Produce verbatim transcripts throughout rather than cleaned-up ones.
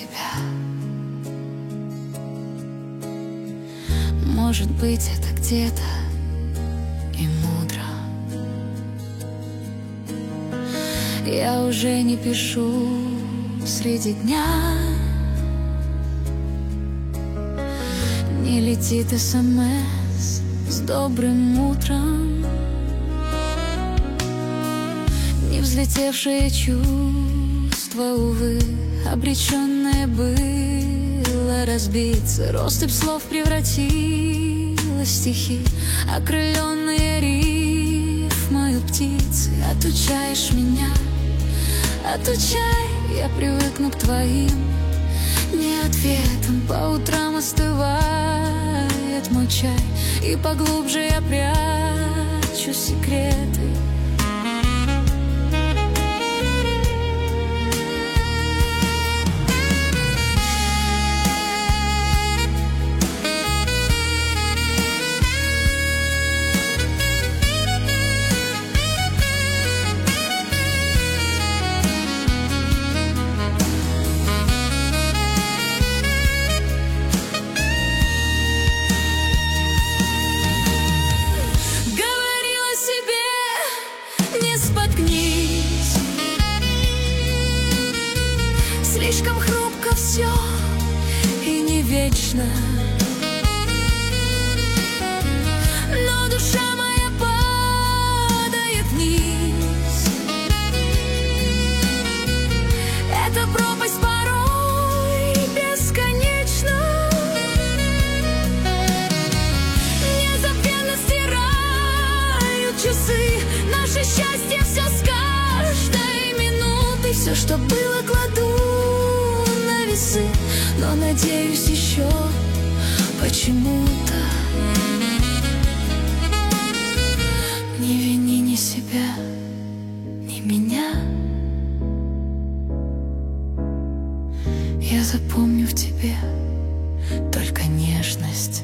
себя. Может быть, это где-то и мудро. Я уже не пишу среди дня, не летит СМС с добрым утром, не взлетевшие чувства, увы, обреченное было разбиться. Россыпь слов превратилась в стихи, окрыленные рифмою птицы. Отучаешь меня, отучай, я привыкну к твоим не ответам. По утрам остывает мой чай, и поглубже я прячу секреты. Слишком хрупко все и не вечно, но душа моя падает вниз. Эта пропасть порой бесконечна. Незабвенно стирают часы наше счастье, все с каждой минутой. Все, что было, кладу, но надеюсь еще почему-то. Не вини ни себя, ни меня. Я запомню в тебе только нежность.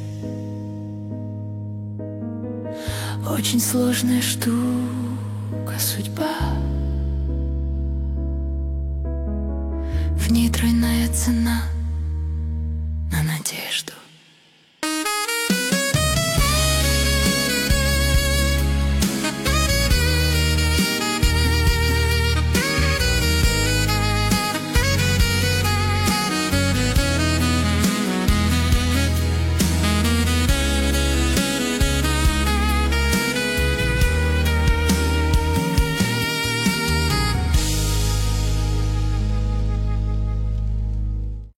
Очень сложная штука судьба, в ней тройная цена.